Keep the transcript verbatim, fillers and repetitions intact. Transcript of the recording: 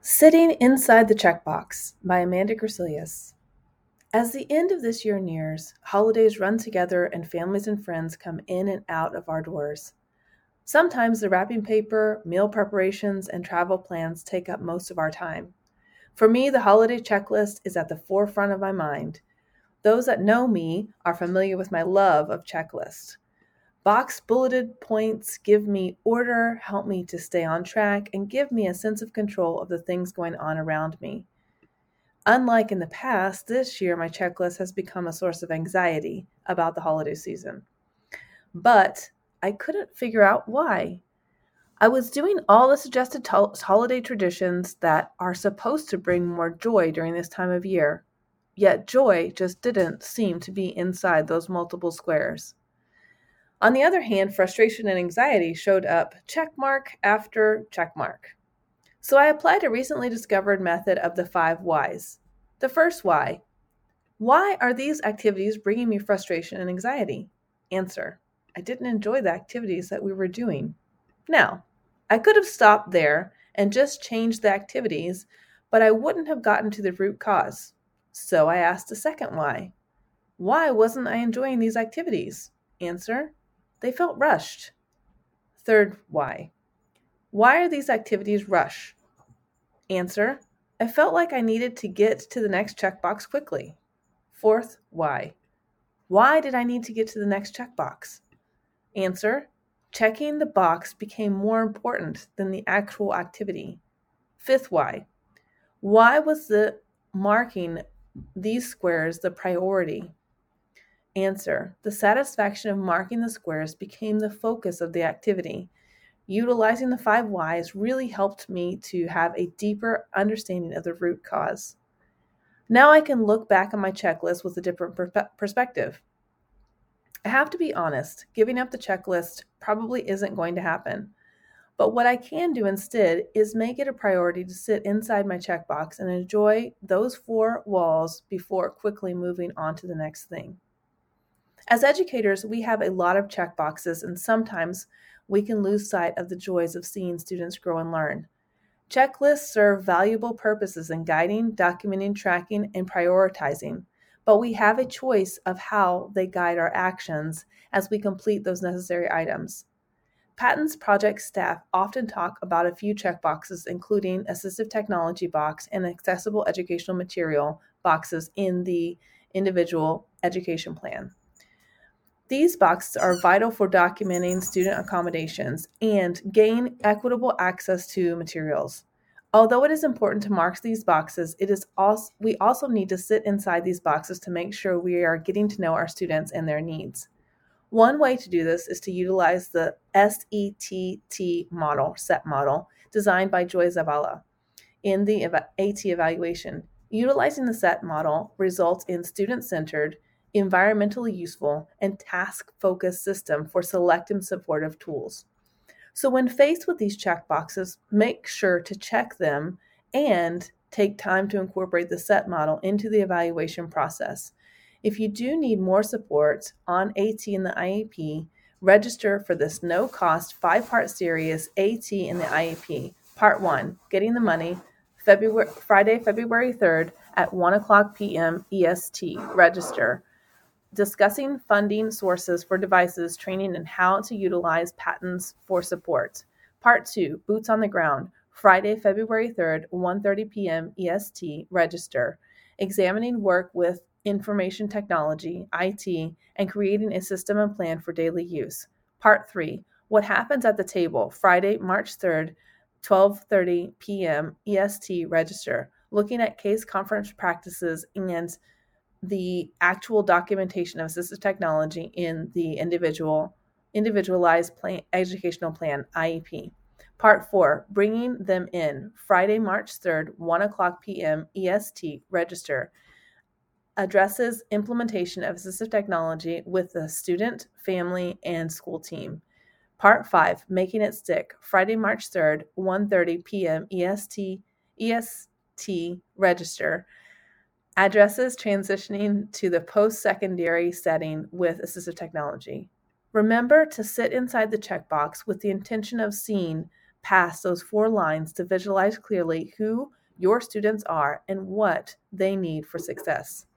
Sitting Inside the Checkbox by Amanda Grisilius. As the end of this year nears, holidays run together and families and friends come in and out of our doors. Sometimes the wrapping paper, meal preparations, and travel plans take up most of our time. For me, the holiday checklist is at the forefront of my mind. Those that know me are familiar with my love of checklists. Box bulleted points give me order, help me to stay on track, and give me a sense of control of the things going on around me. Unlike in the past, this year my checklist has become a source of anxiety about the holiday season. But I couldn't figure out why. I was doing all the suggested to- holiday traditions that are supposed to bring more joy during this time of year, yet joy just didn't seem to be inside those multiple squares. On the other hand, frustration and anxiety showed up checkmark after checkmark. So I applied a recently discovered method of the five whys. The first why: why are these activities bringing me frustration and anxiety? Answer: I didn't enjoy the activities that we were doing. Now, I could have stopped there and just changed the activities, but I wouldn't have gotten to the root cause. So I asked a second why. Why wasn't I enjoying these activities? Answer: they felt rushed. Third why. Why are these activities rush? Answer: I felt like I needed to get to the next checkbox quickly. Fourth why. Why did I need to get to the next checkbox? Answer: checking the box became more important than the actual activity. Fifth why. Why was the marking these squares the priority? Answer: the satisfaction of marking the squares became the focus of the activity. Utilizing the five whys really helped me to have a deeper understanding of the root cause. Now I can look back on my checklist with a different per- perspective. I have to be honest, giving up the checklist probably isn't going to happen. But what I can do instead is make it a priority to sit inside my checkbox and enjoy those four walls before quickly moving on to the next thing. As educators, we have a lot of checkboxes, and sometimes we can lose sight of the joys of seeing students grow and learn. Checklists serve valuable purposes in guiding, documenting, tracking, and prioritizing, but we have a choice of how they guide our actions as we complete those necessary items. Patton's project staff often talk about a few checkboxes, including assistive technology box and accessible educational material boxes in the individual education plan. These boxes are vital for documenting student accommodations and gain equitable access to materials. Although it is important to mark these boxes, it is also we also need to sit inside these boxes to make sure we are getting to know our students and their needs. One way to do this is to utilize the S E T T model, SET model, designed by Joy Zavala in the AT evaluation. Utilizing the SET model results in student-centered, environmentally useful, and task-focused system for select and supportive tools. So when faced with these checkboxes, make sure to check them and take time to incorporate the SET model into the evaluation process. If you do need more support on AT in the I E P, register for this no-cost five-part series, AT in the I E P. Part one, Getting the Money, February, Friday, February third at one o'clock p.m. E S T. Register. Discussing funding sources for devices, training, and how to utilize patents for support. Part two, Boots on the Ground, Friday, February third, one thirty p.m. E S T. Register. Examining work with information technology, I T, and creating a system and plan for daily use. Part three, What Happens at the Table, Friday, March third, twelve thirty p.m. E S T. Register. Looking at case conference practices and the actual documentation of assistive technology in the individual individualized plan, educational plan, I E P. Part four, Bringing Them In, Friday, March third, one o'clock p.m. E S T. Register. Addresses implementation of assistive technology with the student, family, and school team. Part five, Making It Stick, Friday, March third, one thirty p.m. E S T. E S T. Register. Addresses transitioning to the post-secondary setting with assistive technology. Remember to sit inside the checkbox with the intention of seeing past those four lines to visualize clearly who your students are and what they need for success.